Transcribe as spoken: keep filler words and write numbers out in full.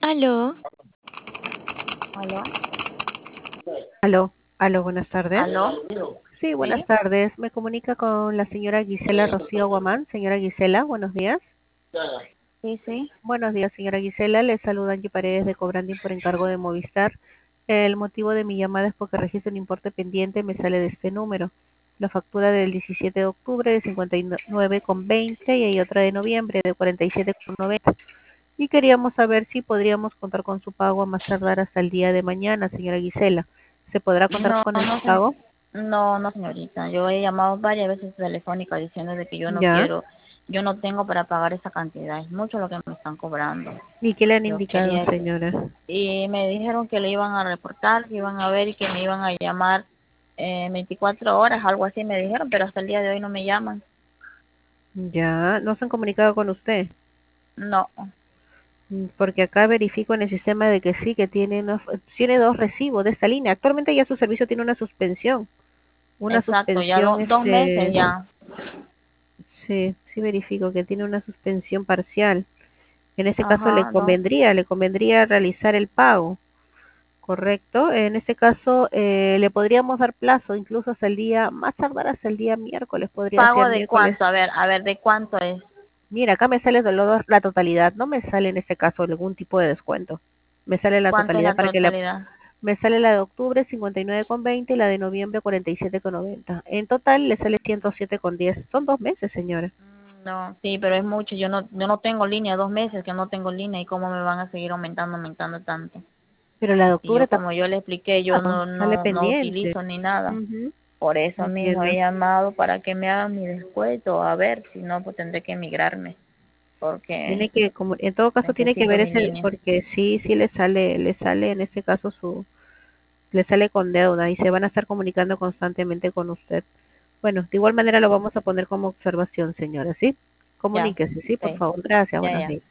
Aló, ¿Aló? Aló, aló, buenas tardes. ¿Aló? Sí, buenas ¿Sí? tardes. Me comunica con la señora Gisela Rocío Guamán. Señora Gisela, buenos días. Sí, sí. Buenos días, señora Gisela. Le saluda Angie Paredes de Cobranding por encargo de Movistar. El motivo de mi llamada es porque registro un importe pendiente, me sale de este número. La factura del diecisiete de octubre de cincuenta y nueve con veinte y hay otra de noviembre de cuarenta y siete con noventa. Y queríamos saber si podríamos contar con su pago a más tardar hasta el día de mañana, señora Gisela. ¿Se podrá contar No, con el no, se- pago? no, no, señorita. Yo he llamado varias veces telefónica diciendo de que yo no Ya. quiero, yo no tengo para pagar esa cantidad. Es mucho lo que me están cobrando. ¿Y qué le han Yo indicado, quería, señora? y me dijeron que lo iban a reportar, que iban a ver y que me iban a llamar eh, veinticuatro horas, algo así me dijeron, pero hasta el día de hoy no me llaman. Ya, no se han comunicado con usted. No, Mm, Porque acá verifico en el sistema de que sí, que tiene, unos- tiene dos recibos de esta línea. Actualmente ya su servicio tiene una suspensión. Una exacto, ya do- suspensión, dos meses este, ya. sí, sí verifico que tiene una suspensión parcial. En ese caso le Ajá, no. convendría, le convendría realizar el pago, ¿correcto? En este caso eh, le podríamos dar plazo, incluso hasta el día, más tardar hasta el día miércoles, podría ¿Pago ser de miércoles. cuánto? A ver, a ver, ¿de cuánto es? Mira, acá me sale de lo- la totalidad, no me sale en este caso algún tipo de descuento. Me sale la ¿Cuánto es totalidad la para que la, totalidad? me sale la de octubre cincuenta y nueve con veinte y la de noviembre cuarenta y siete con noventa. En total le sale ciento siete con diez. Son dos meses, señora. Mm, No, sí, pero es mucho. Yo no, yo no tengo línea, dos meses que no tengo línea y cómo me van a seguir aumentando, aumentando tanto. Pero la de Y yo, octubre como yo le expliqué, yo tampoco no, sale no, no pendiente. utilizo ni nada. Ujú, Por eso mismo he entiendo. llamado para que me hagan mi descuento. A ver, si no, pues tendré que emigrarme porque Tiene que, como, en todo caso tiene que necesito ver mi ese, línea. porque sí, sí le sale, le sale en este caso su, le sale con deuda y se van a estar comunicando constantemente con usted. Bueno, de igual manera lo vamos a poner como observación, señora, ¿sí? Ya, Comuníquese, sí, por sí, favor. Gracias, ya, buenos ya. días.